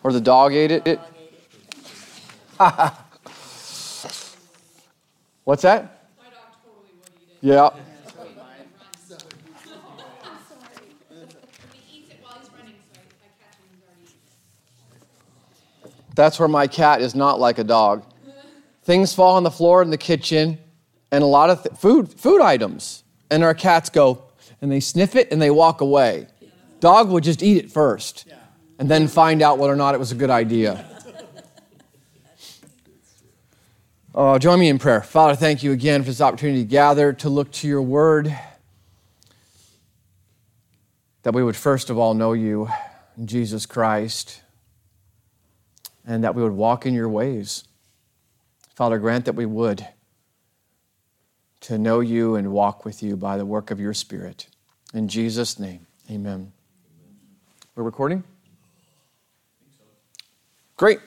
Or the dog ate it? What's that? My dog totally would eat it. Yeah. He eats it while he's running, so I catch him and he's already eaten it. That's where my cat is not like a dog. Things fall on the floor in the kitchen and a lot of food items. And our cats go, and they sniff it and they walk away. Dog would just eat it first and then find out whether or not it was a good idea. Join me in prayer. Father, thank you again for this opportunity to gather, to look to your word, that we would first of all know you, Jesus Christ, and that we would walk in your ways. Father, grant that we would, to know you and walk with you by the work of your Spirit. In Jesus' name, amen. We're recording? Great.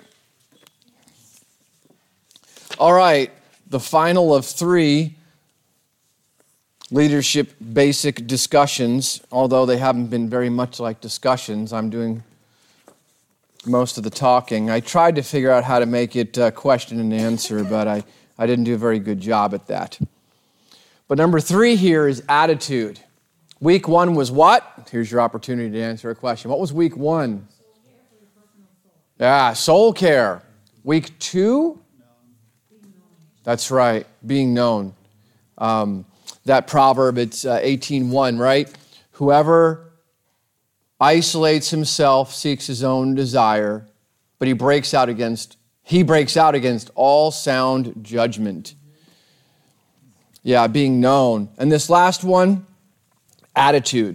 All right, the final of 3 leadership basic discussions, although they haven't been very much like discussions. I'm doing most of the talking. I tried to figure out how to make it question and answer, but I didn't do a very good job at that. But number 3 here is attitude. Week 1 was what? Here's your opportunity to answer a question. What was week 1? Yeah, soul care. Week 2? That's right, being known. That proverb, it's 18:1, right? Whoever isolates himself seeks his own desire, but he breaks out against all sound judgment. Yeah, being known. And this last one, attitude.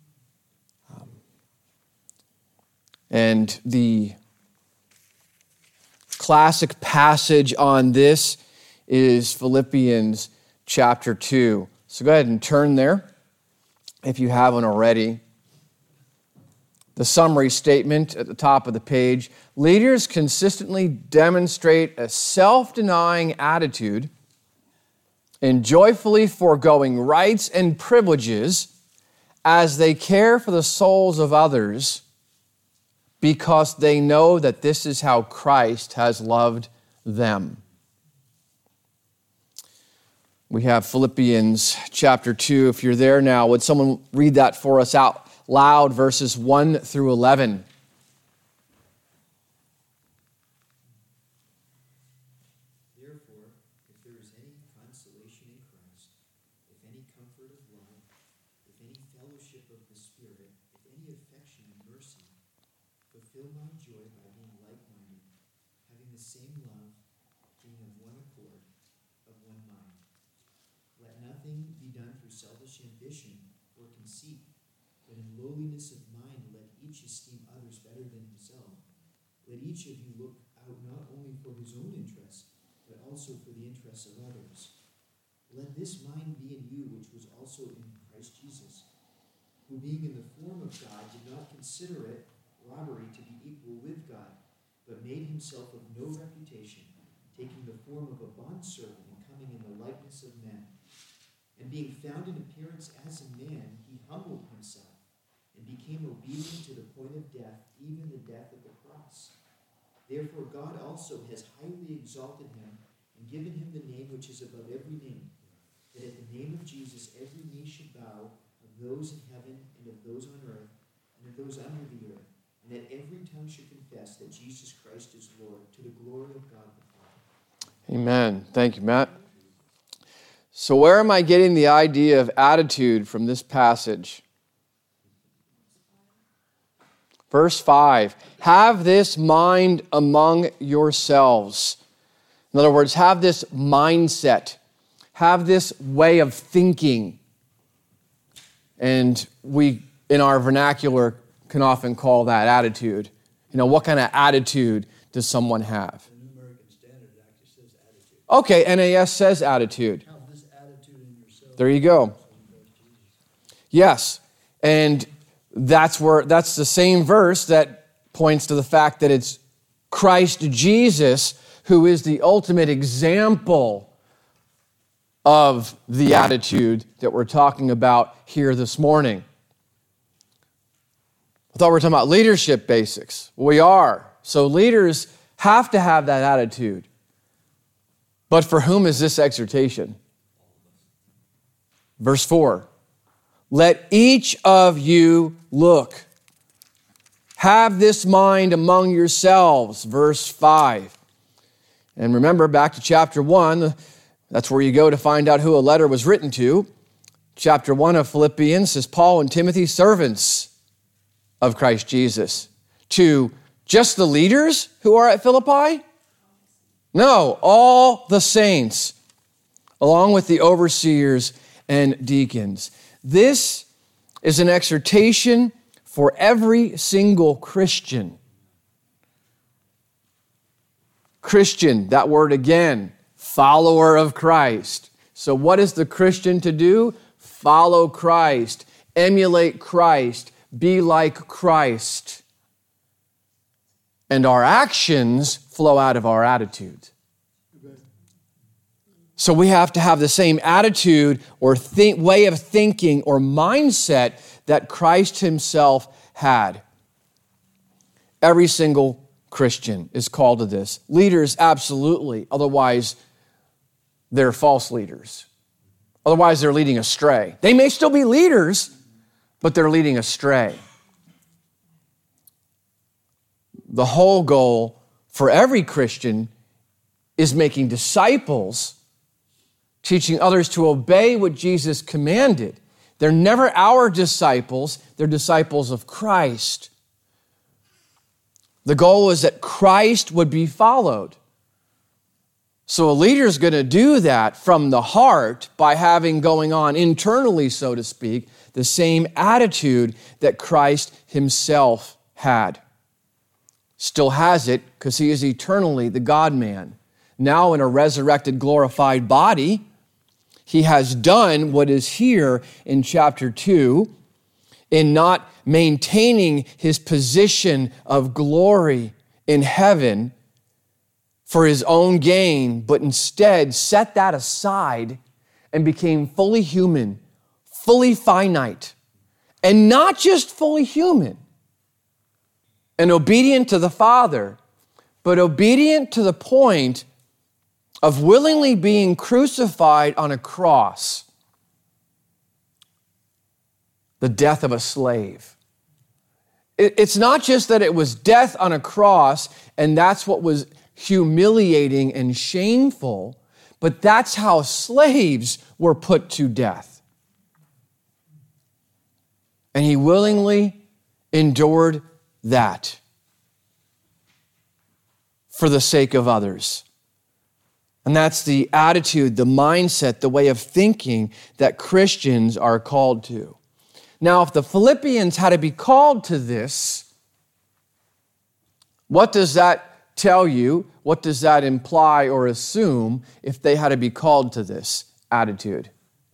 And the classic passage on this is Philippians chapter 2. So go ahead and turn there if you haven't already. The summary statement at the top of the page: leaders consistently demonstrate a self-denying attitude in joyfully foregoing rights and privileges as they care for the souls of others, because they know that this is how Christ has loved them. We have Philippians chapter 2. If you're there now, would someone read that for us out loud, verses 1 through 11? Therefore, if there is any consolation in Christ, if any comfort of love, if any fellowship of the Spirit, if any affection and mercy, fulfill my joy by being like-minded, having the same love, being of one accord, of one mind. Let nothing be done through selfish ambition or conceit, but in lowliness of mind let each esteem others better than himself. Let each of you look out not only for his own interests, but also for the interests of others. Let this mind be in you, which was also in Christ Jesus, who being in the form of God did not consider it robbery to be equal with God, but made himself of no reputation, taking the form of a bondservant and coming in the likeness of men. And being found in appearance as a man, he humbled himself and became obedient to the point of death, even the death of the cross. Therefore God also has highly exalted him and given him the name which is above every name, that at the name of Jesus every knee should bow, of those in heaven and of those on earth and of those under the earth, and that every tongue should confess that Jesus Christ is Lord, to the glory of God the Father. Amen. Thank you, Matt. So where am I getting the idea of attitude from this passage? Verse 5, have this mind among yourselves. In other words, have this mindset, have this way of thinking. And we, in our vernacular, can often call that attitude. You know, what kind of attitude does someone have? The New American Standard actually says attitude. Okay, NAS says attitude. Have this attitude in yourself. There you go. Yes, and that's the same verse that points to the fact that it's Christ Jesus who is the ultimate example of the attitude that we're talking about here this morning. I thought we were talking about leadership basics. We are. So leaders have to have that attitude. But for whom is this exhortation? Verse 4. Let each of you look. Have this mind among yourselves. Verse 5. And remember, back to chapter 1, that's where you go to find out who a letter was written to. Chapter 1 of Philippians says, Paul and Timothy, servants of Christ Jesus. To just the leaders who are at Philippi? No, all the saints, along with the overseers and deacons. This is an exhortation for every single Christian. Christian, that word again, follower of Christ. So what is the Christian to do? Follow Christ, emulate Christ, be like Christ. And our actions flow out of our attitudes. So we have to have the same attitude or way of thinking or mindset that Christ himself had. Every single Christian is called to this. Leaders, absolutely. Otherwise, they're false leaders. Otherwise, they're leading astray. They may still be leaders, but they're leading astray. The whole goal for every Christian is making disciples, teaching others to obey what Jesus commanded. They're never our disciples, they're disciples of Christ. The goal is that Christ would be followed. So a leader is going to do that from the heart by having going on internally, so to speak, the same attitude that Christ himself had. Still has it because he is eternally the God-man. Now in a resurrected, glorified body, he has done what is here in chapter 2 in not maintaining his position of glory in heaven for his own gain, but instead set that aside and became fully human, fully finite, and not just fully human, and obedient to the Father, but obedient to the point of willingly being crucified on a cross, the death of a slave. It's not just that it was death on a cross, and that's what was humiliating and shameful, but that's how slaves were put to death. And he willingly endured that for the sake of others. And that's the attitude, the mindset, the way of thinking that Christians are called to. Now, if the Philippians had to be called to this, what does that tell you? What does that imply or assume if they had to be called to this attitude?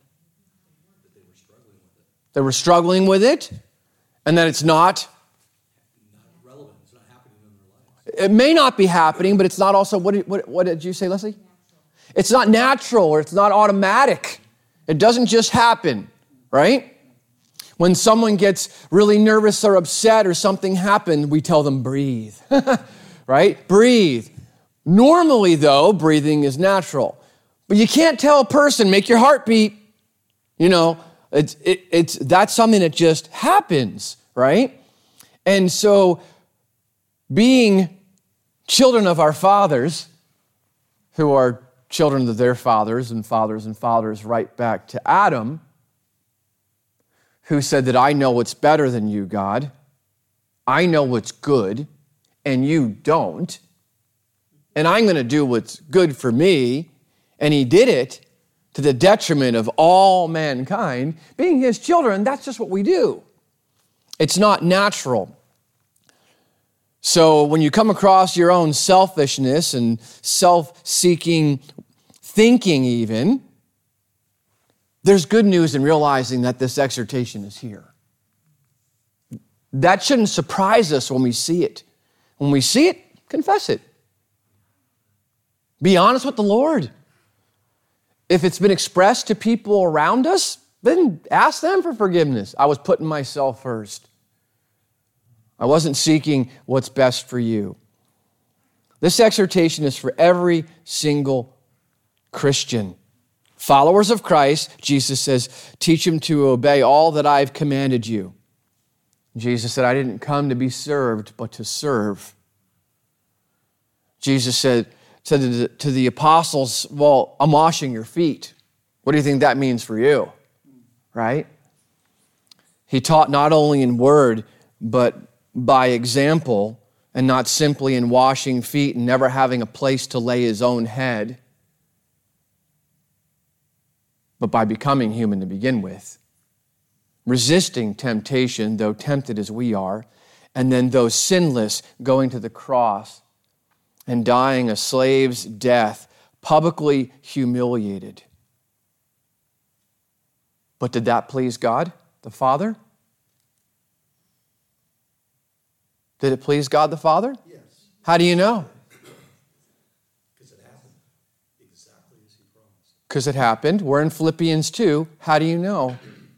They were struggling with it, and that it's not relevant. It's not happening in their lives. It may not be happening, but it's not also, what did you say, Leslie? It's not natural or it's not automatic. It doesn't just happen, right? When someone gets really nervous or upset or something happened, we tell them, breathe, right? Breathe. Normally, though, breathing is natural. But you can't tell a person, make your heart beat. You know, that's something that just happens, right? And so being children of our fathers, who are children of their fathers and fathers right back to Adam, who said that I know what's better than you, God. I know what's good, and you don't. And I'm going to do what's good for me. And he did it to the detriment of all mankind. Being his children, that's just what we do. It's not natural. So when you come across your own selfishness and self-seeking thinking even, there's good news in realizing that this exhortation is here. That shouldn't surprise us when we see it. When we see it, confess it. Be honest with the Lord. If it's been expressed to people around us, then ask them for forgiveness. I was putting myself first. I wasn't seeking what's best for you. This exhortation is for every single Christian. Followers of Christ, Jesus says, teach them to obey all that I've commanded you. Jesus said, I didn't come to be served, but to serve. Jesus said to the apostles, well, I'm washing your feet. What do you think that means for you? Right? He taught not only in word, but by example, and not simply in washing feet and never having a place to lay his own head, but by becoming human to begin with, resisting temptation, though tempted as we are, and then though sinless, going to the cross and dying a slave's death, publicly humiliated. But did that please God, the Father? Did it please God the Father? Yes. How do you know? Because it happened exactly as he promised. Because it happened. We're in Philippians 2. How do you know?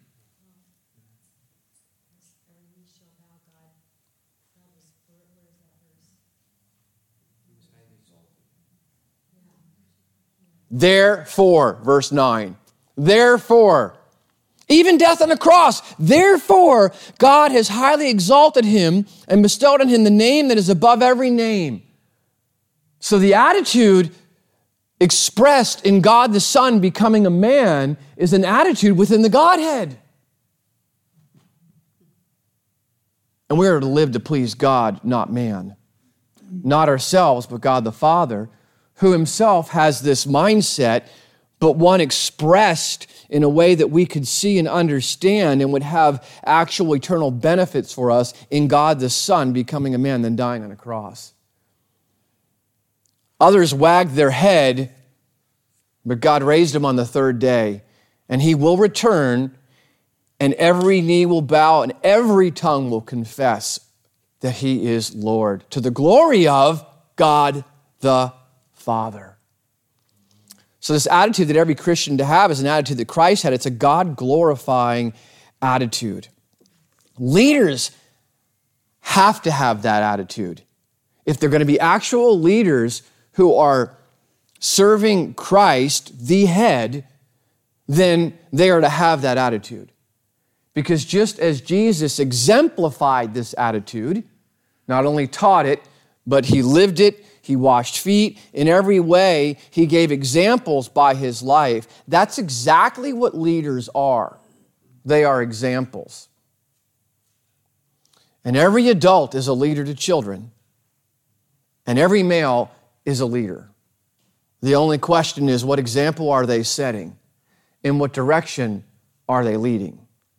Therefore, verse 9. Therefore, even death on the cross. Therefore, God has highly exalted him and bestowed on him the name that is above every name. So the attitude expressed in God the Son becoming a man is an attitude within the Godhead. And we are to live to please God, not man. Not ourselves, but God the Father, who himself has this mindset, but one expressed in a way that we could see and understand and would have actual eternal benefits for us in God the Son becoming a man, then dying on a cross. Others wagged their head, but God raised him on the third day, and he will return, and every knee will bow, and every tongue will confess that he is Lord, to the glory of God the Father. So this attitude that every Christian to have is an attitude that Christ had. It's a God-glorifying attitude. Leaders have to have that attitude. If they're going to be actual leaders who are serving Christ, the head, then they are to have that attitude. Because just as Jesus exemplified this attitude, not only taught it, but he lived it, he washed feet. In every way, he gave examples by his life. That's exactly what leaders are. They are examples. And every adult is a leader to children. And every male is a leader. The only question is, what example are they setting? In what direction are they leading?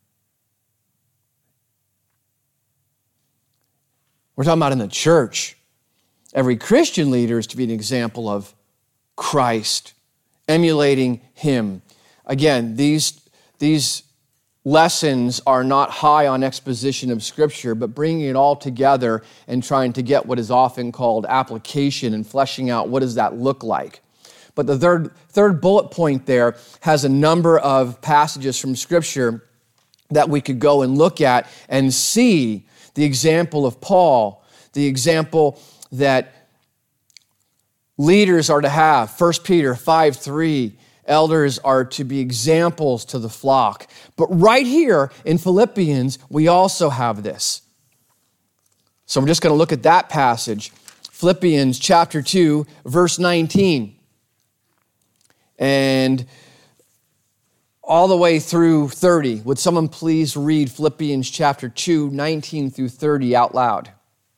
We're talking about in the church. Every Christian leader is to be an example of Christ, emulating him. Again, these lessons are not high on exposition of Scripture, but bringing it all together and trying to get what is often called application and fleshing out what does that look like. But the third bullet point there has a number of passages from Scripture that we could go and look at and see the example of Paul, the example that leaders are to have. 1 Peter 5:3, elders are to be examples to the flock. But right here in Philippians, we also have this. So I'm just going to look at that passage. Philippians chapter 2, verse 19. And all the way through 30. Would someone please read Philippians chapter 2, 19 through 30 out loud?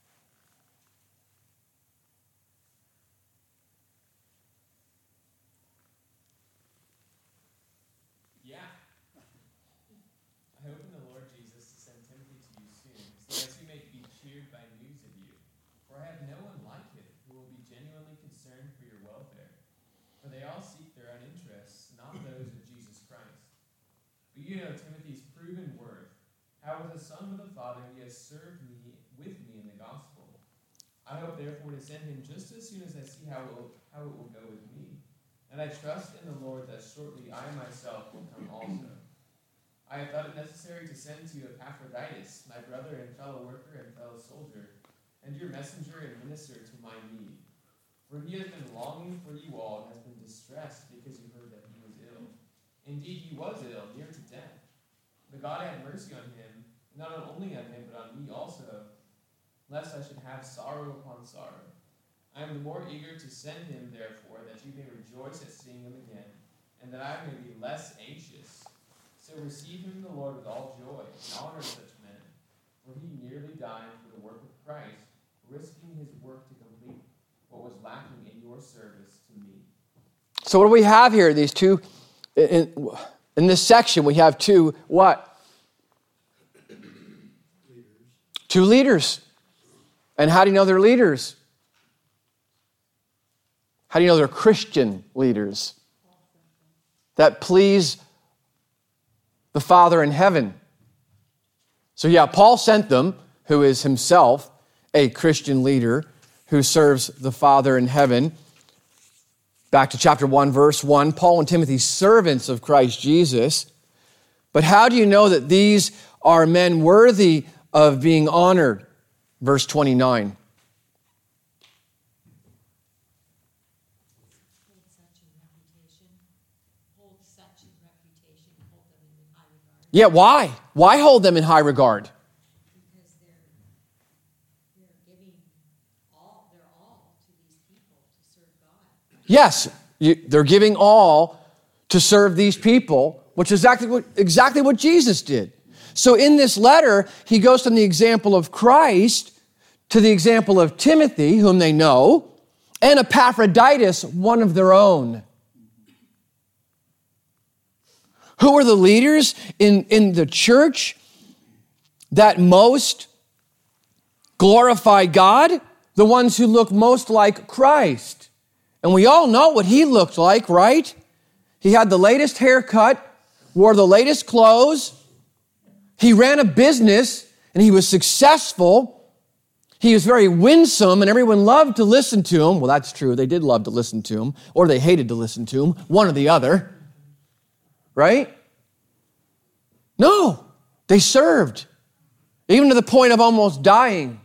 You know Timothy's proven worth, how as a son of the Father he has served me with me in the gospel. I hope therefore to send him just as soon as I see how it will go with me. And I trust in the Lord that shortly I myself will come also. I have thought it necessary to send to you Epaphroditus, my brother and fellow worker and fellow soldier, and your messenger and minister to my need. For he has been longing for you all and has been distressed because you heard that he was ill. Indeed, he was ill, near to death. But God had mercy on him, and not only on him, but on me also, lest I should have sorrow upon sorrow. I am the more eager to send him, therefore, that you may rejoice at seeing him again, and that I may be less anxious. So receive him in the Lord with all joy, and honor such men, for he nearly died for the work of Christ, risking his work to complete what was lacking in your service to me. So what do we have here? These two, in this section, we have two, what? Leaders. Two leaders. And how do you know they're leaders? How do you know they're Christian leaders that please the Father in heaven? So yeah, Paul sent them, who is himself a Christian leader who serves the Father in heaven. Back to chapter 1, verse 1, Paul and Timothy, servants of Christ Jesus. But how do you know that these are men worthy of being honored? Verse 29. Yeah, why? Why hold them in high regard? Because they're giving their all to these people to serve God. Yes, they're giving all to serve these people, which is exactly what Jesus did. So in this letter, he goes from the example of Christ to the example of Timothy, whom they know, and Epaphroditus, one of their own. Who are the leaders in the church that most glorify God? The ones who look most like Christ. And we all know what he looked like, right? He had the latest haircut, wore the latest clothes. He ran a business and he was successful. He was very winsome and everyone loved to listen to him. Well, that's true. They did love to listen to him, or they hated to listen to him, one or the other. Right? No, they served. Even to the point of almost dying.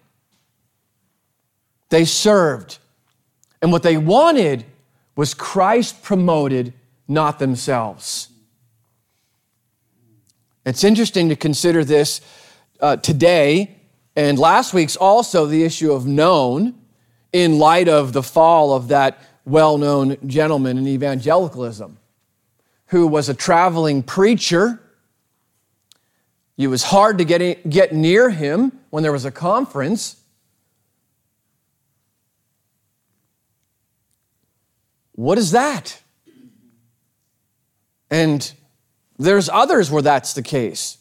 They served. And what they wanted was Christ promoted, not themselves. It's interesting to consider this today, and last week's also the issue of known in light of the fall of that well-known gentleman in evangelicalism who was a traveling preacher. It was hard to get near him when there was a conference. What is that? And there's others where that's the case.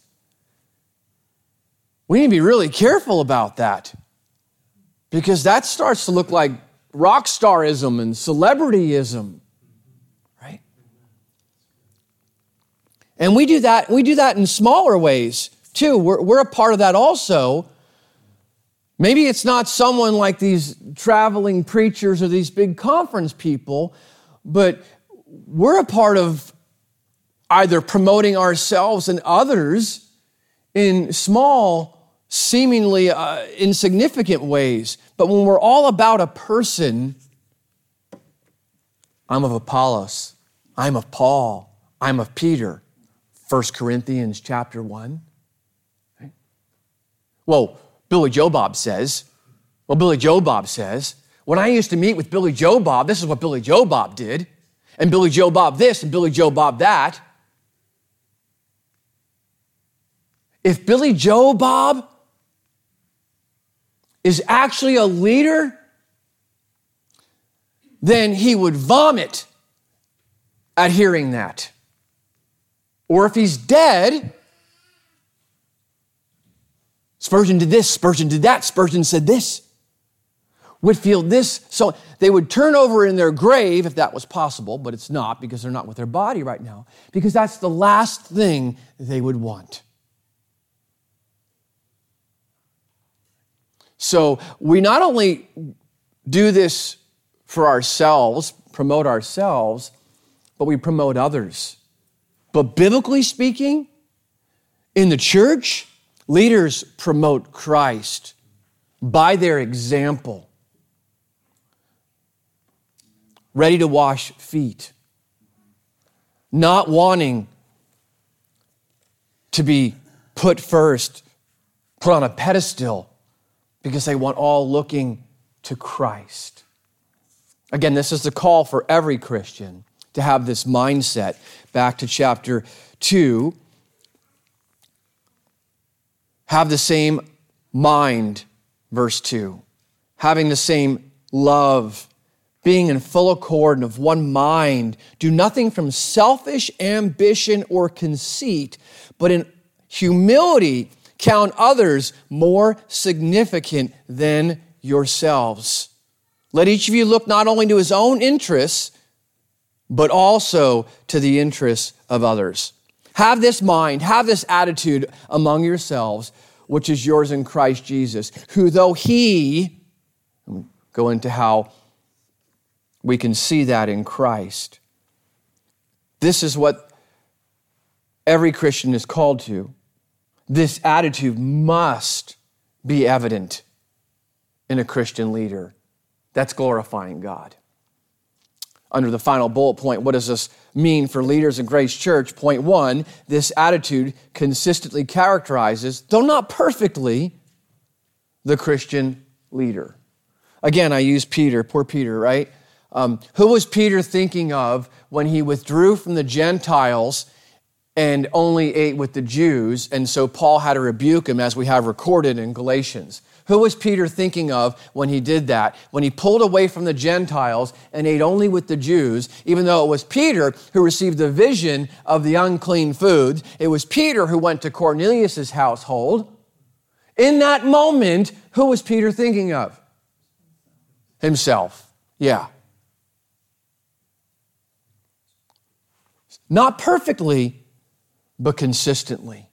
We need to be really careful about that because that starts to look like rock starism and celebrityism, right? And we do that in smaller ways too. We're a part of that also. Maybe it's not someone like these traveling preachers or these big conference people, but we're a part of either promoting ourselves and others in small, seemingly insignificant ways. But when we're all about a person, I'm of Apollos, I'm of Paul, I'm of Peter. 1 Corinthians chapter 1. Okay. Well, Billy Joe Bob says, when I used to meet with Billy Joe Bob, this is what Billy Joe Bob did, and Billy Joe Bob this, and Billy Joe Bob that. If Billy Joe Bob is actually a leader, then he would vomit at hearing that. Or if he's dead, Spurgeon did this, Spurgeon did that, Spurgeon said this, Whitefield this. So they would turn over in their grave, if that was possible, but it's not because they're not with their body right now, because that's the last thing they would want. So we not only do this for ourselves, promote ourselves, but we promote others. But biblically speaking, In the church, leaders promote Christ by their example. Ready to wash feet. Not wanting to be put first, put on a pedestal, because they want all looking to Christ. Again, this is the call for every Christian to have this mindset. Back to chapter 2. Have the same mind, verse 2. Having the same love, being in full accord and of one mind. Do nothing from selfish ambition or conceit, but in humility count others more significant than yourselves. Let each of you look not only to his own interests, but also to the interests of others. Have this mind, have this attitude among yourselves, which is yours in Christ Jesus, who though he, go into how we can see that in Christ. This is what every Christian is called to. This attitude must be evident in a Christian leader. That's glorifying God. Under the final bullet point, what does this mean for leaders in Grace Church? Point 1, this attitude consistently characterizes, though not perfectly, the Christian leader. Again, I use Peter, poor Peter, right? Who was Peter thinking of when he withdrew from the Gentiles and only ate with the Jews? And so Paul had to rebuke him, as we have recorded in Galatians. Who was Peter thinking of when he did that? When he pulled away from the Gentiles and ate only with the Jews, even though it was Peter who received the vision of the unclean foods, it was Peter who went to Cornelius' household. In that moment, who was Peter thinking of? Himself. Yeah. Not perfectly, but consistently.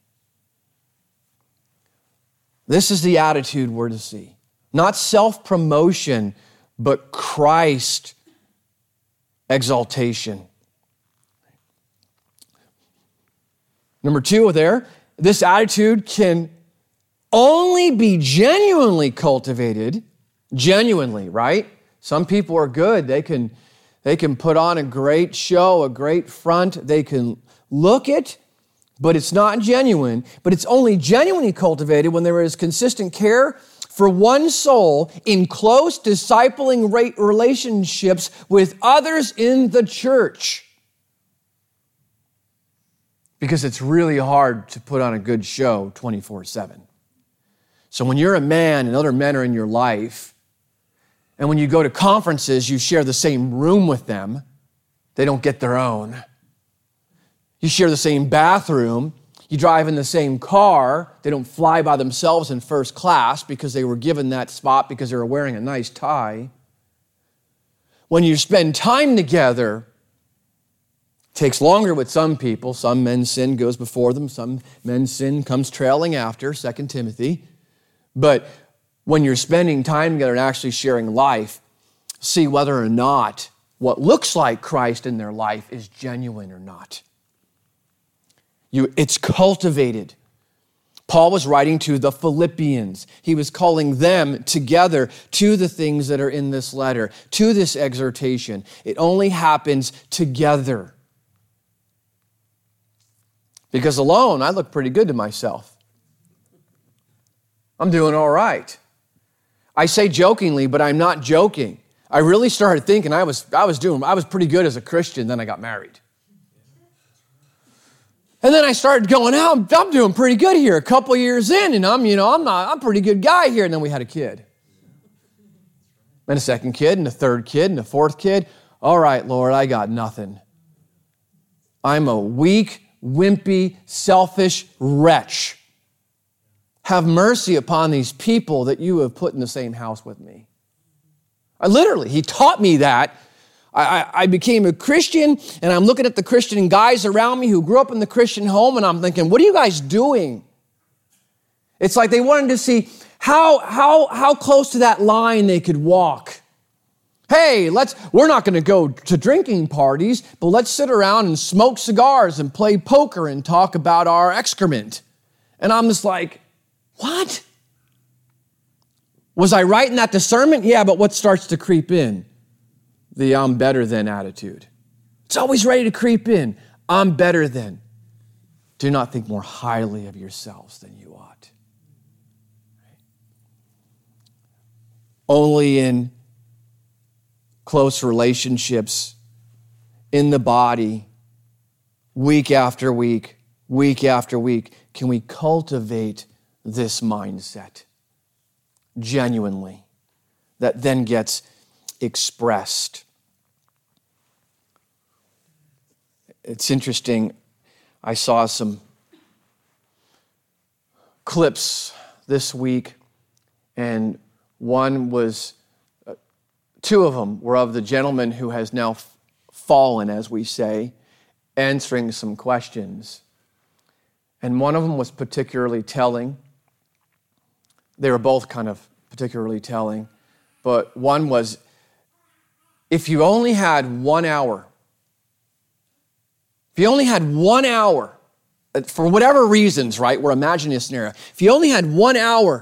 This is the attitude we're to see. Not self-promotion, but Christ exaltation. Number 2 there, this attitude can only be genuinely cultivated. Genuinely, right? Some people are good. They can put on a great show, a great front. They can look it, but it's not genuine. But it's only genuinely cultivated when there is consistent care for one soul in close discipling relationships with others in the church. Because it's really hard to put on a good show 24/7. So when you're a man and other men are in your life, and when you go to conferences, you share the same room with them, they don't get their own. You share the same bathroom, you drive in the same car, they don't fly by themselves in first class because they were given that spot because they were wearing a nice tie. When you spend time together, it takes longer with some people. Some men's sin goes before them, some men's sin comes trailing after, 2 Timothy. But when you're spending time together and actually sharing life, see whether or not what looks like Christ in their life is genuine or not. It's cultivated. Paul was writing to the Philippians. He was calling them together to the things that are in this letter, to this exhortation. It only happens together. Because alone, I look pretty good to myself. I'm doing all right. I say jokingly, but I'm not joking. I really started thinking I was pretty good as a Christian, then I got married. And then I started going, I'm doing pretty good here. A couple years in, and I'm a pretty good guy here. And then we had a kid. And a second kid, and a third kid, and a fourth kid. All right, Lord, I got nothing. I'm a weak, wimpy, selfish wretch. Have mercy upon these people that you have put in the same house with me. He taught me that. I became a Christian, and I'm looking at the Christian guys around me who grew up in the Christian home, and I'm thinking, what are you guys doing? It's like they wanted to see how close to that line they could walk. Hey, we're not going to go to drinking parties, but let's sit around and smoke cigars and play poker and talk about our excrement. And I'm just like, what? Was I right in that discernment? Yeah, but what starts to creep in? The I'm better than attitude. It's always ready to creep in. I'm better than. Do not think more highly of yourselves than you ought. Only in close relationships, in the body, week after week, week after week, can we cultivate this mindset genuinely that then gets expressed. It's interesting. I saw some clips this week, and one was, two of them were of the gentleman who has now fallen, as we say, answering some questions. And one of them was particularly telling. They were both kind of particularly telling. But one was, if you only had 1 hour, if you only had 1 hour, for whatever reasons, right, we're imagining a scenario. If you only had 1 hour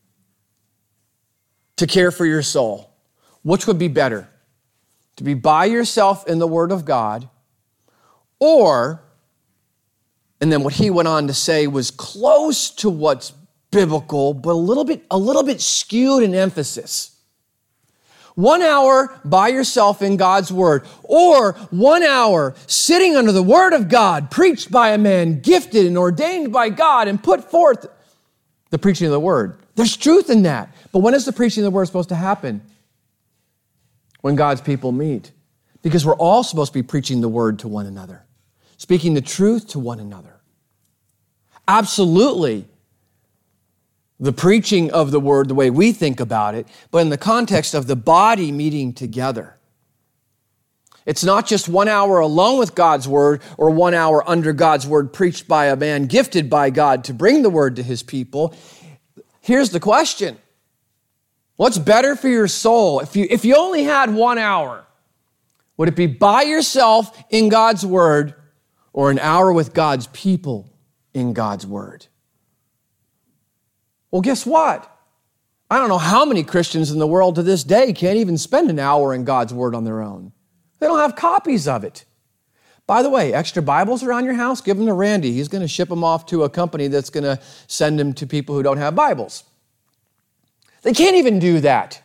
to care for your soul, which would be better? To be by yourself in the Word of God, or, and then what he went on to say was close to what's biblical, but a little bit skewed in emphasis. 1 hour by yourself in God's Word, or 1 hour sitting under the Word of God, preached by a man gifted and ordained by God, and put forth the preaching of the Word. There's truth in that. But when is the preaching of the Word supposed to happen? When God's people meet. Because we're all supposed to be preaching the Word to one another, speaking the truth to one another. Absolutely. The preaching of the Word, the way we think about it, but in the context of the body meeting together. It's not just 1 hour alone with God's Word or 1 hour under God's Word preached by a man gifted by God to bring the Word to his people. Here's the question. What's better for your soul? If you only had 1 hour, would it be by yourself in God's Word or an hour with God's people in God's Word? Well, guess what? I don't know how many Christians in the world to this day can't even spend an hour in God's Word on their own. They don't have copies of it. By the way, extra Bibles around your house, give them to Randy. He's going to ship them off to a company that's going to send them to people who don't have Bibles. They can't even do that.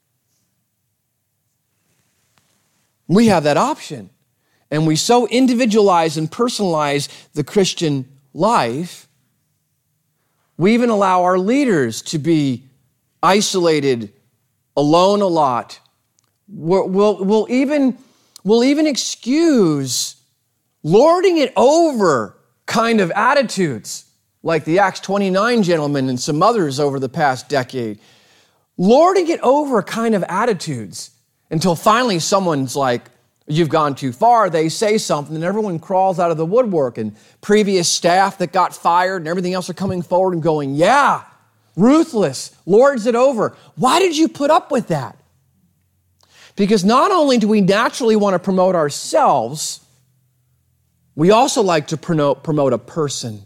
We have that option. And we so individualize and personalize the Christian life. We even allow our leaders to be isolated, alone a lot. We'll even excuse lording it over kind of attitudes, like the Acts 29 gentleman and some others over the past decade. Lording it over kind of attitudes until finally someone's like, you've gone too far. They say something and everyone crawls out of the woodwork, and previous staff that got fired and everything else are coming forward and going, yeah, ruthless, lords it over. Why did you put up with that? Because not only do we naturally want to promote ourselves, we also like to promote a person.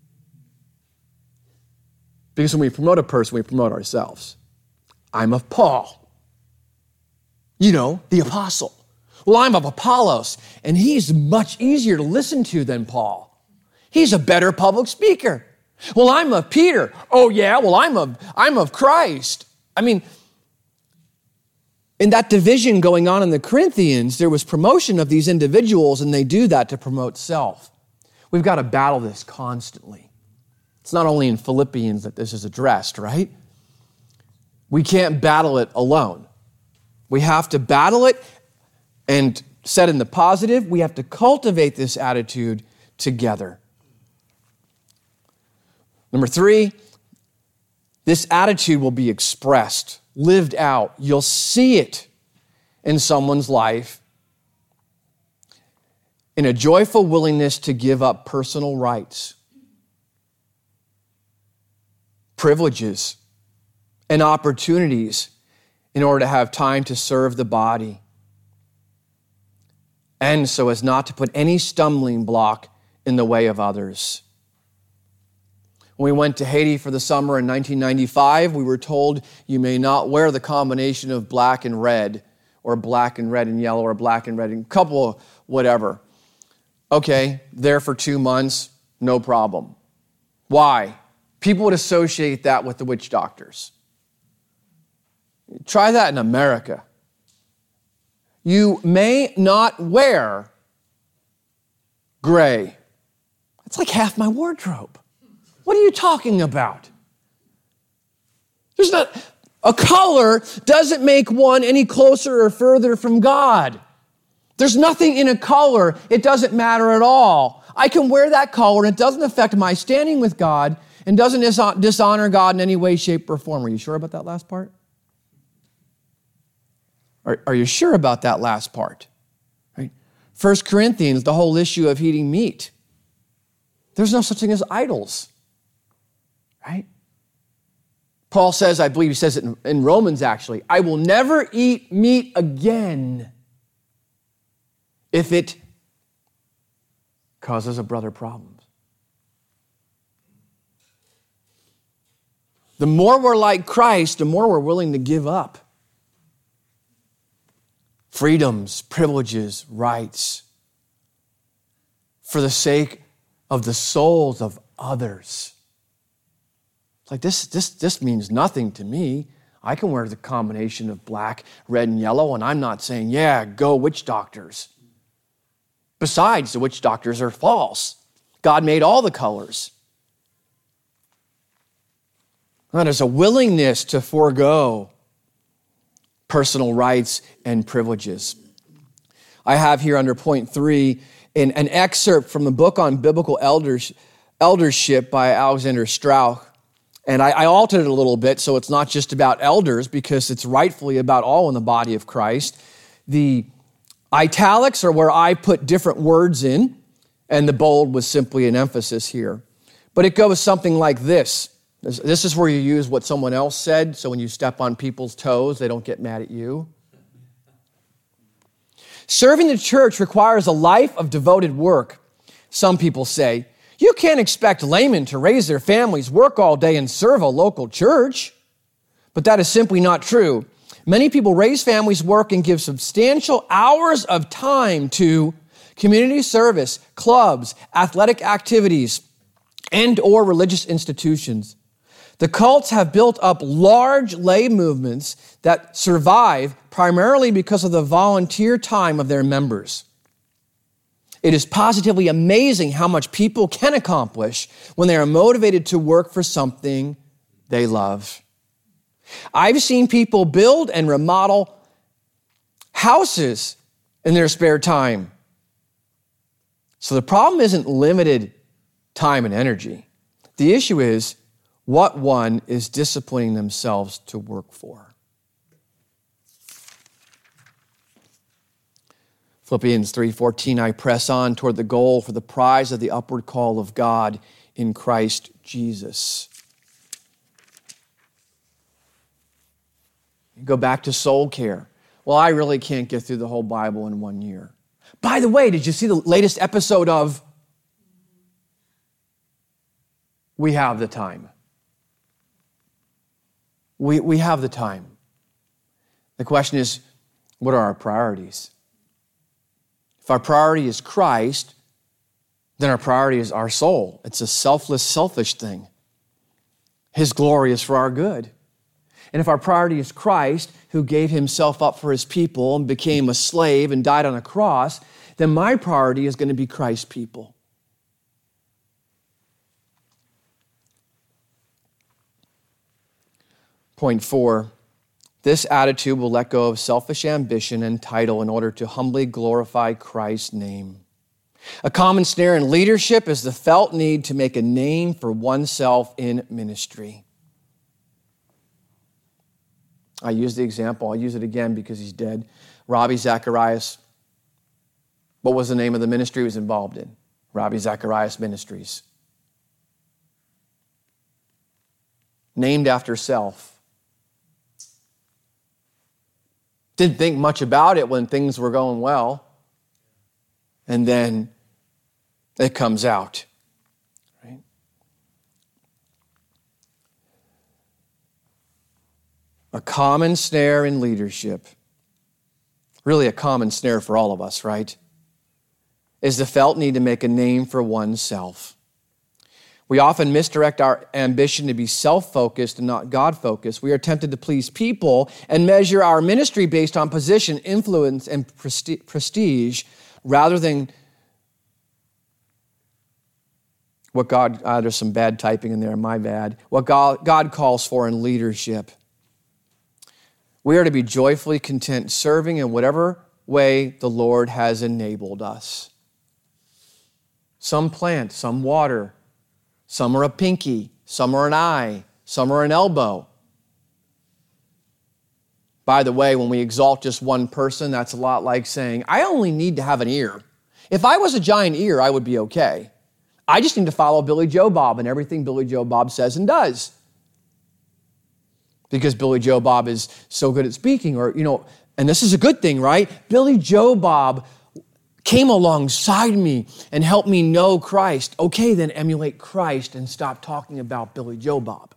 Because when we promote a person, we promote ourselves. I'm of Paul. You know, the apostle. Well, I'm of Apollos, and he's much easier to listen to than Paul. He's a better public speaker. Well, I'm of Peter. Oh yeah, well, I'm of Christ. I mean, in that division going on in the Corinthians, there was promotion of these individuals, and they do that to promote self. We've got to battle this constantly. It's not only in Philippians that this is addressed, right? We can't battle it alone. We have to battle it and set in the positive. We have to cultivate this attitude together. Number 3, this attitude will be expressed, lived out. You'll see it in someone's life in a joyful willingness to give up personal rights, privileges, and opportunities in order to have time to serve the body, and so as not to put any stumbling block in the way of others. When we went to Haiti for the summer in 1995, we were told you may not wear the combination of black and red, or black and red and yellow, or black and red and couple of whatever. Okay, there for 2 months, no problem. Why? People would associate that with the witch doctors. Try that in America. You may not wear gray. That's like half my wardrobe. What are you talking about? There's not, a color doesn't make one any closer or further from God. There's nothing in a color. It doesn't matter at all. I can wear that color and it doesn't affect my standing with God and doesn't dishonor God in any way, shape, or form. Are you sure about that last part? Are you sure about that last part? Right? 1 Corinthians, the whole issue of eating meat. There's no such thing as idols. Right? Paul says, I believe he says it in Romans actually, I will never eat meat again if it causes a brother problems. The more we're like Christ, the more we're willing to give up freedoms, privileges, rights for the sake of the souls of others. It's like this means nothing to me. I can wear the combination of black, red, and yellow, and I'm not saying, yeah, go witch doctors. Besides, the witch doctors are false. God made all the colors. And there's a willingness to forego personal rights and privileges. I have here under point 3 an excerpt from the book on biblical eldership by Alexander Strauch. And I altered it a little bit so it's not just about elders because it's rightfully about all in the body of Christ. The italics are where I put different words in, and the bold was simply an emphasis here. But it goes something like this. This is where you use what someone else said, so when you step on people's toes, they don't get mad at you. Serving the church requires a life of devoted work. Some people say, you can't expect laymen to raise their families, work all day, and serve a local church. But that is simply not true. Many people raise families, work, and give substantial hours of time to community service, clubs, athletic activities, and or religious institutions. The cults have built up large lay movements that survive primarily because of the volunteer time of their members. It is positively amazing how much people can accomplish when they are motivated to work for something they love. I've seen people build and remodel houses in their spare time. So the problem isn't limited time and energy. The issue is what one is disciplining themselves to work for. Philippians 3:14, I press on toward the goal for the prize of the upward call of God in Christ Jesus. You go back to soul care. Well, I really can't get through the whole Bible in 1 year. By the way, did you see the latest episode of We Have the Time? We have the time. The question is, what are our priorities? If our priority is Christ, then our priority is our soul. It's a selfless, selfish thing. His glory is for our good. And if our priority is Christ, who gave himself up for his people and became a slave and died on a cross, then my priority is going to be Christ's people. Point 4, this attitude will let go of selfish ambition and title in order to humbly glorify Christ's name. A common snare in leadership is the felt need to make a name for oneself in ministry. I use the example. I'll use it again because he's dead. Ravi Zacharias. What was the name of the ministry he was involved in? Ravi Zacharias Ministries. Named after self. Didn't think much about it when things were going well. And then it comes out. Right? A common snare in leadership, really a common snare for all of us, right, is the felt need to make a name for oneself. We often misdirect our ambition to be self-focused and not God-focused. We are tempted to please people and measure our ministry based on position, influence, and prestige rather than what God, there's some bad typing in there, my bad, what God calls for in leadership. We are to be joyfully content serving in whatever way the Lord has enabled us. Some plant, some water, some are a pinky, some are an eye, some are an elbow. By the way, when we exalt just one person, that's a lot like saying, I only need to have an ear. If I was a giant ear, I would be okay. I just need to follow Billy Joe Bob and everything Billy Joe Bob says and does. Because Billy Joe Bob is so good at speaking, or, and this is a good thing, right? Billy Joe Bob came alongside me and helped me know Christ. Okay, then emulate Christ and stop talking about Billy Joe Bob.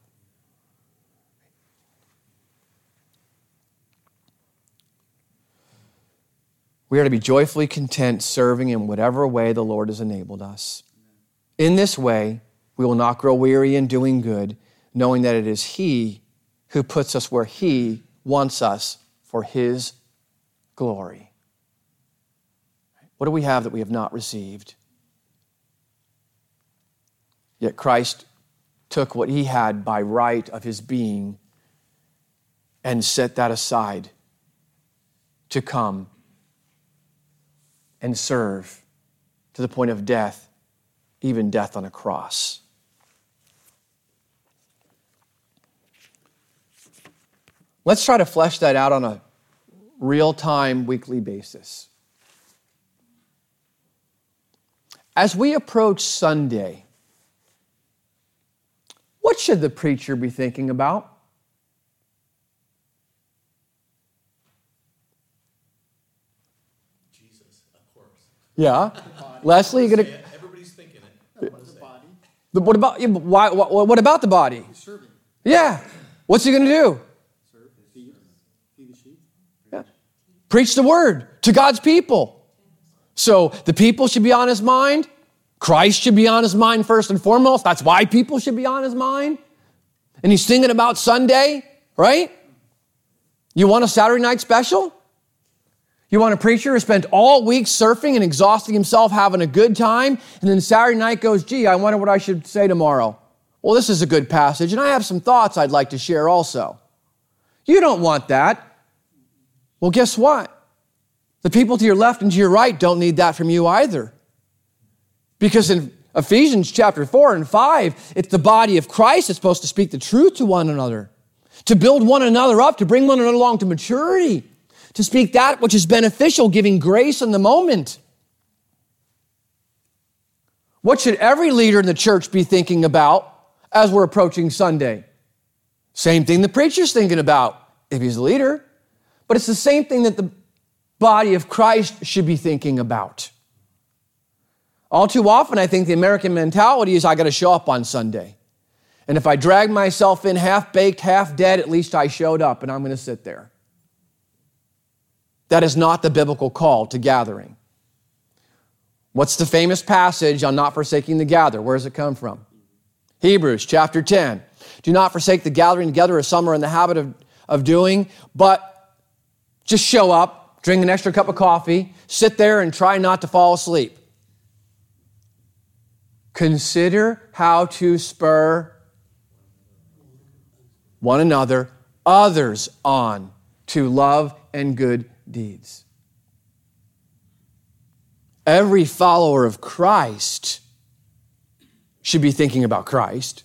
We are to be joyfully content serving in whatever way the Lord has enabled us. In this way, we will not grow weary in doing good, knowing that it is He who puts us where He wants us for His glory. What do we have that we have not received? Yet Christ took what He had by right of His being and set that aside to come and serve to the point of death, even death on a cross. Let's try to flesh that out on a real-time, weekly basis. As we approach Sunday, what should the preacher be thinking about? Jesus, of course. Yeah. Leslie, you're going to... Everybody's thinking it. The body. What about, what about the body? Serving. Yeah. What's he going to do? Serve. Feed the sheep. Yeah. Preach the word to God's people. So the people should be on his mind. Christ should be on his mind first and foremost. That's why people should be on his mind. And he's thinking about Sunday, right? You want a Saturday night special? You want a preacher who spent all week surfing and exhausting himself, having a good time, and then Saturday night goes, gee, I wonder what I should say tomorrow. Well, this is a good passage, and I have some thoughts I'd like to share also. You don't want that. Well, guess what? The people to your left and to your right don't need that from you either. Because in Ephesians chapter 4 and 5, it's the body of Christ that's supposed to speak the truth to one another, to build one another up, to bring one another along to maturity, to speak that which is beneficial, giving grace in the moment. What should every leader in the church be thinking about as we're approaching Sunday? Same thing the preacher's thinking about, if he's a leader. But it's the same thing that the body of Christ should be thinking about. All too often, I think the American mentality is I got to show up on Sunday. And if I drag myself in half-baked, half-dead, at least I showed up and I'm going to sit there. That is not the biblical call to gathering. What's the famous passage on not forsaking the gather? Where does it come from? Hebrews chapter 10. Do not forsake the gathering together as some are in the habit of doing, but just show up, drink an extra cup of coffee, sit there and try not to fall asleep. Consider how to spur one another, others on to love and good deeds. Every follower of Christ should be thinking about Christ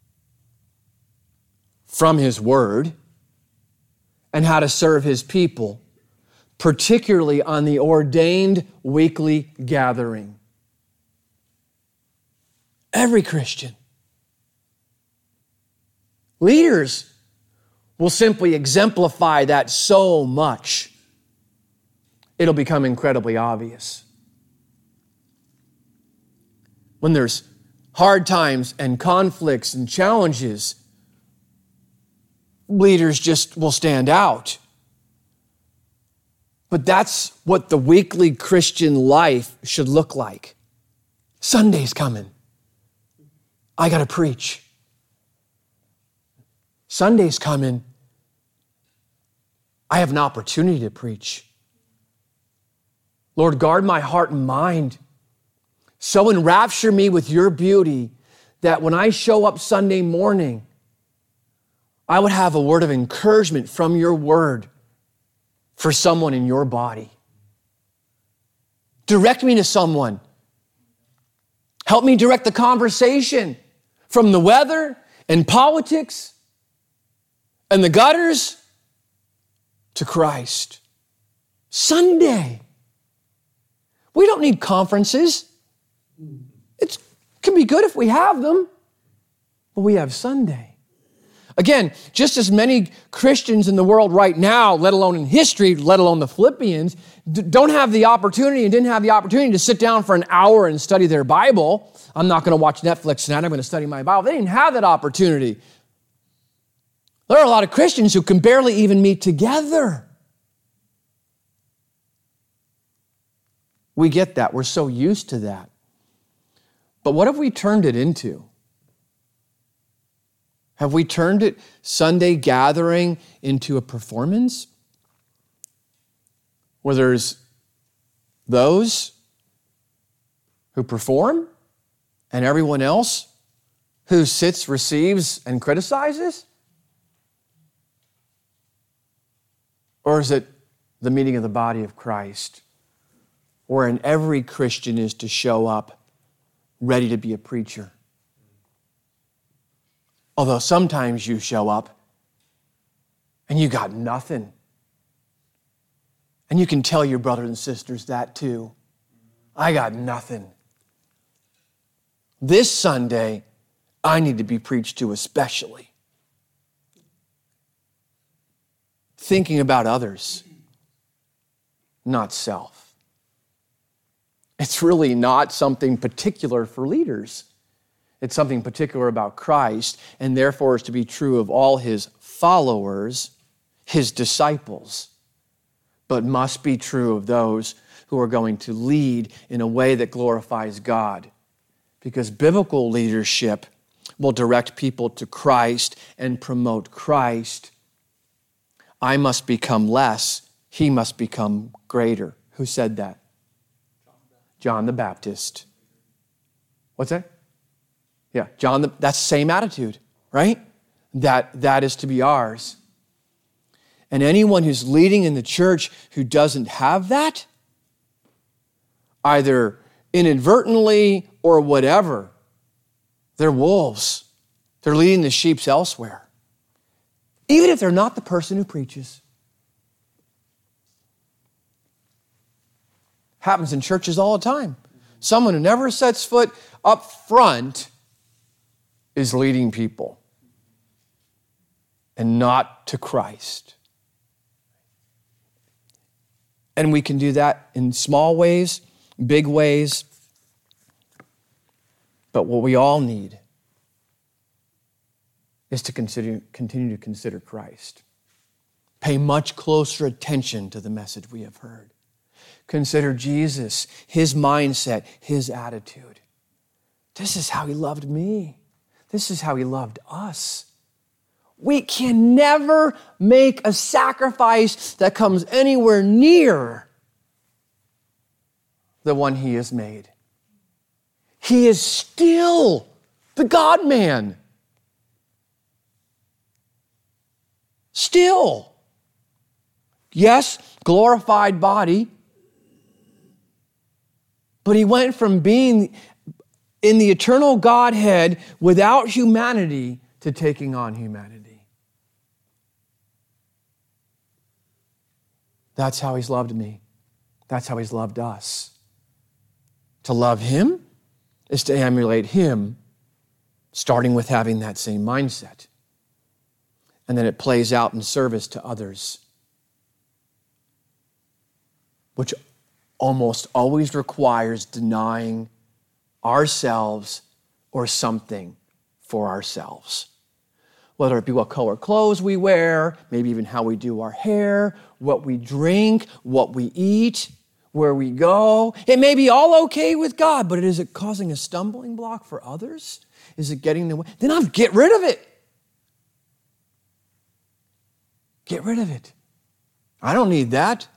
from His Word and how to serve His people, particularly on the ordained weekly gathering. Every Christian. Leaders will simply exemplify that so much, it'll become incredibly obvious. When there's hard times and conflicts and challenges, leaders just will stand out. But that's what the weekly Christian life should look like. Sunday's coming. I got to preach. Sunday's coming. I have an opportunity to preach. Lord, guard my heart and mind. So enrapture me with your beauty that when I show up Sunday morning, I would have a word of encouragement from your word for someone in your body. Direct me to someone. Help me direct the conversation from the weather and politics and the gutters to Christ. Sunday. We don't need conferences. It can be good if we have them, but we have Sunday. Again, just as many Christians in the world right now, let alone in history, let alone the Philippians, don't have the opportunity and didn't have the opportunity to sit down for an hour and study their Bible. I'm not going to watch Netflix tonight. I'm going to study my Bible. They didn't have that opportunity. There are a lot of Christians who can barely even meet together. We get that. We're so used to that. But what have we turned it into? Have we turned it, Sunday gathering, into a performance? Where there's those who perform and everyone else who sits, receives, and criticizes? Or is it the meeting of the body of Christ, wherein every Christian is to show up ready to be a preacher? Although sometimes you show up and you got nothing. And you can tell your brothers and sisters that too. I got nothing. This Sunday, I need to be preached to especially. Thinking about others, not self. It's really not something particular for leaders. It's something particular about Christ, and therefore is to be true of all his followers, his disciples, but must be true of those who are going to lead in a way that glorifies God. Because biblical leadership will direct people to Christ and promote Christ. I must become less, he must become greater. Who said that? John the Baptist. What's that? Yeah, that's the same attitude, right? That is to be ours. And anyone who's leading in the church who doesn't have that, either inadvertently or whatever, they're wolves. They're leading the sheep elsewhere. Even if they're not the person who preaches. Happens in churches all the time. Someone who never sets foot up front is leading people and not to Christ. And we can do that in small ways, big ways. But what we all need is to continue to consider Christ. Pay much closer attention to the message we have heard. Consider Jesus, his mindset, his attitude. This is how he loved me. This is how he loved us. We can never make a sacrifice that comes anywhere near the one he has made. He is still the God-man. Still. Yes, glorified body. But he went from being in the eternal Godhead without humanity to taking on humanity. That's how he's loved me. That's how he's loved us. To love him is to emulate him, starting with having that same mindset. And then it plays out in service to others, which almost always requires denying ourselves or something for ourselves. whether it be what color clothes we wear, maybe even how we do our hair, what we drink, what we eat, where we go. It may be all okay with God, but is it causing a stumbling block for others? Is it getting in the way? Then I'll get rid of it. Get rid of it. I don't need that.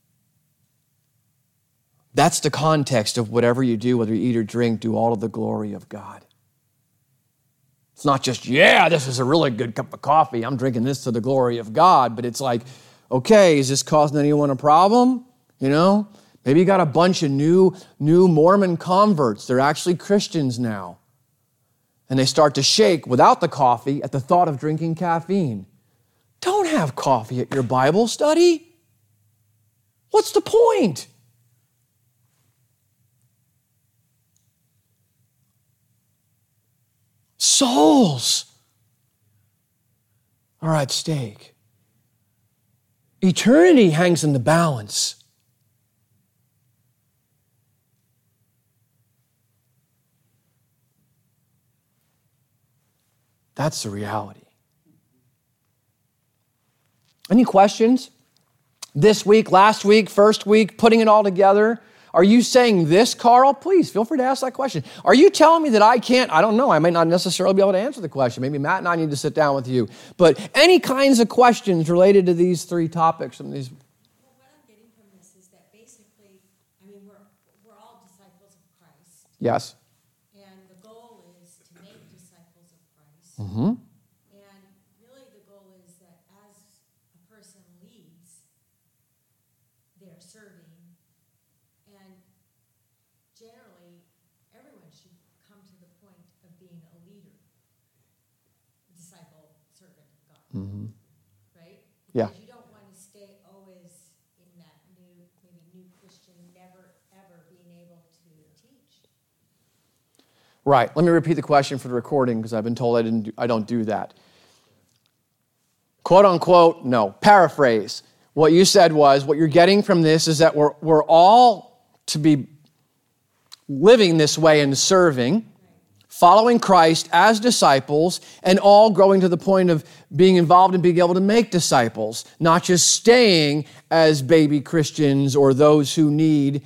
That's the context of whatever you do, whether you eat or drink, do all to the glory of God. It's not just, yeah, this is a really good cup of coffee. I'm drinking this to the glory of God. But it's like, okay, is this causing anyone a problem? You know, maybe you got a bunch of new Mormon converts. They're actually Christians now. And they start to shake without the coffee at the thought of drinking caffeine. Don't have coffee at your Bible study. What's the point? Souls are at stake. Eternity hangs in the balance. That's the reality. Any questions? This week, last week, first week, putting it all together? Are you saying this, Carl? Please, feel free to ask that question. Are you telling me that I can't? I don't know. I might not necessarily be able to answer the question. Maybe Matt and I need to sit down with you. But any kinds of questions related to these three topics? Well, what I'm getting from this is that basically, I mean, we're all disciples of Christ. Yes. And the goal is to make disciples of Christ. Mm-hmm. And really the goal is that as a person leads, they're serving. And generally, everyone should come to the point of being a leader, disciple, servant of God. Mm-hmm. Right? Yeah. Because you don't want to stay always in that maybe new Christian, never, ever being able to teach. Right. Let me repeat the question for the recording because I've been told I don't do that. Quote unquote, no. Paraphrase. What you said was, what you're getting from this is that we're all to be living this way and serving, following Christ as disciples, and all growing to the point of being involved and being able to make disciples, not just staying as baby Christians or those who need.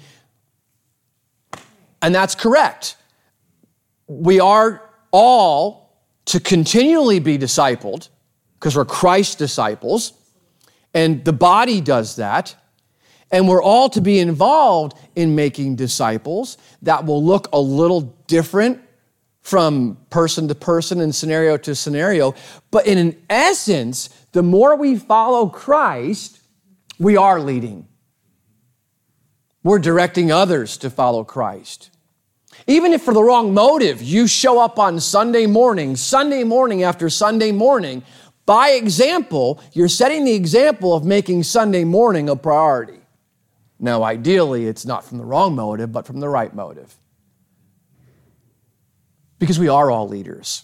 And that's correct. We are all to continually be discipled because we're Christ's disciples, and the body does that. And we're all to be involved in making disciples that will look a little different from person to person and scenario to scenario. But in an essence, the more we follow Christ, we are leading. We're directing others to follow Christ. Even if for the wrong motive, you show up on Sunday morning after Sunday morning, by example, you're setting the example of making Sunday morning a priority. Now, ideally, it's not from the wrong motive, but from the right motive. Because we are all leaders.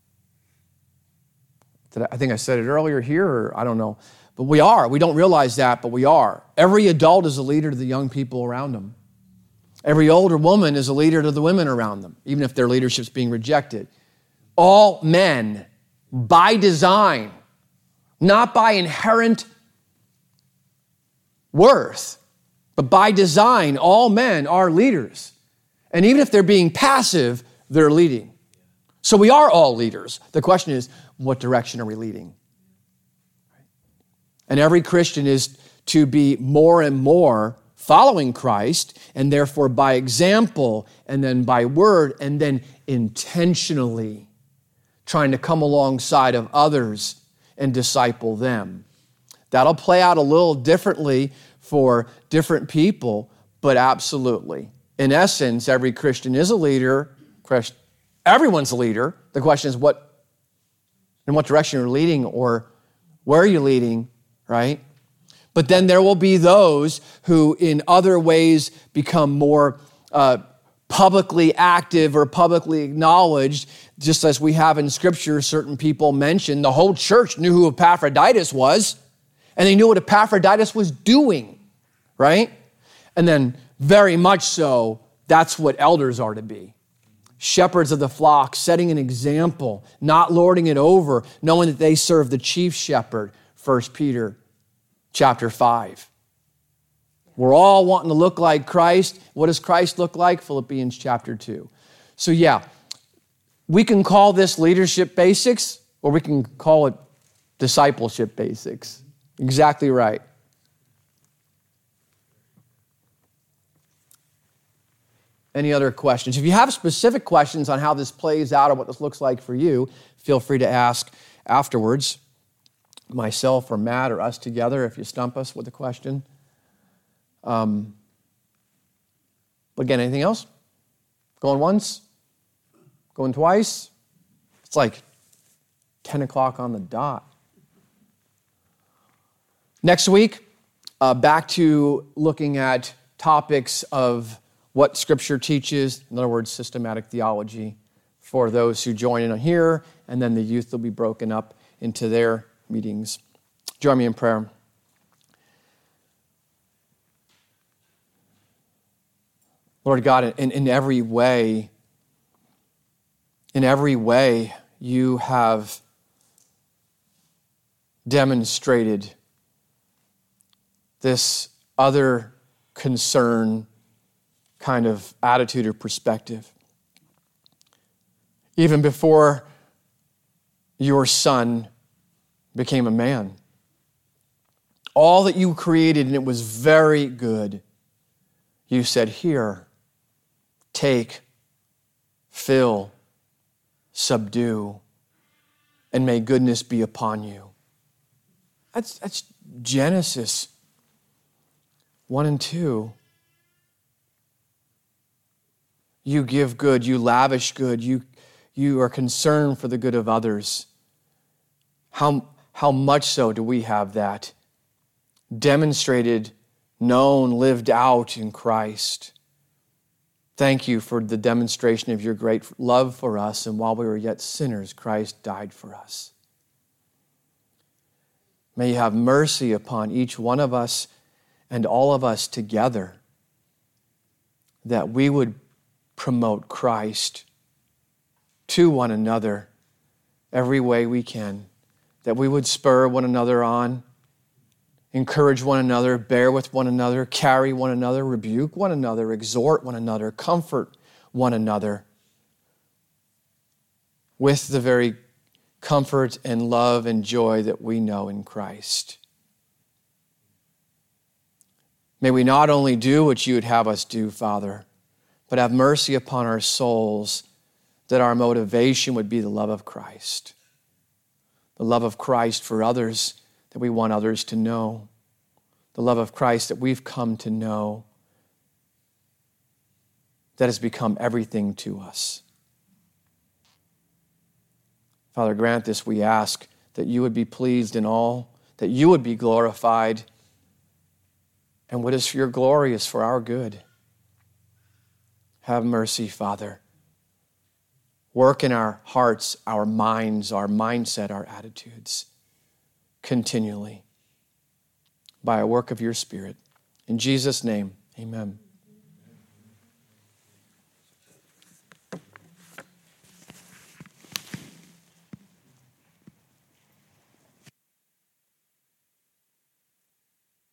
I think I said it earlier here, or I don't know. But we are. We don't realize that, but we are. Every adult is a leader to the young people around them. Every older woman is a leader to the women around them, even if their leadership's being rejected. All men, by design, not by inherent worth, but by design, all men are leaders. And even if they're being passive, they're leading. So we are all leaders. The question is, what direction are we leading? And every Christian is to be more and more following Christ, and therefore by example, and then by word, and then intentionally trying to come alongside of others and disciple them. That'll play out a little differently for different people, but absolutely. In essence, every Christian is a leader. Everyone's a leader. The question is in what direction you're leading, or where are you leading, right? But then there will be those who in other ways become more publicly active or publicly acknowledged, just as we have in Scripture, certain people mentioned. The whole church knew who Epaphroditus was, and they knew what Epaphroditus was doing, right? And then very much so, that's what elders are to be. shepherds of the flock, setting an example, not lording it over, knowing that they serve the chief shepherd, 1 Peter chapter 5. We're all wanting to look like Christ. What does Christ look like? Philippians chapter 2. So yeah, we can call this leadership basics, or we can call it discipleship basics. Exactly right. Any other questions? If you have specific questions on how this plays out or what this looks like for you, feel free to ask afterwards, myself or Matt or us together if you stump us with a question. But again, anything else? Going once? Going twice? It's like 10 o'clock on the dot. Next week, back to looking at topics of what Scripture teaches, in other words, systematic theology for those who join in here, and then the youth will be broken up into their meetings. Join me in prayer. Lord God, in every way, you have demonstrated this other concern kind of attitude or perspective. Even before your Son became a man, all that you created, and it was very good, you said, here, take, fill, subdue, and may goodness be upon you. That's Genesis 1 and 2. You give good, you lavish good, you are concerned for the good of others. How much so do we have that demonstrated, known, lived out in Christ? Thank you for the demonstration of your great love for us, and while we were yet sinners, Christ died for us. May you have mercy upon each one of us and all of us together, that we would promote Christ to one another every way we can, that we would spur one another on, encourage one another, bear with one another, carry one another, rebuke one another, exhort one another, comfort one another with the very comfort and love and joy that we know in Christ. May we not only do what you would have us do, Father, but have mercy upon our souls, that our motivation would be the love of Christ. The love of Christ for others that we want others to know. The love of Christ that we've come to know, that has become everything to us. Father, grant this, we ask, that you would be pleased in all, that you would be glorified, and what is for your glory is for our good. Have mercy, Father. Work in our hearts, our minds, our mindset, our attitudes, continually, by a work of your Spirit. In Jesus' name, amen.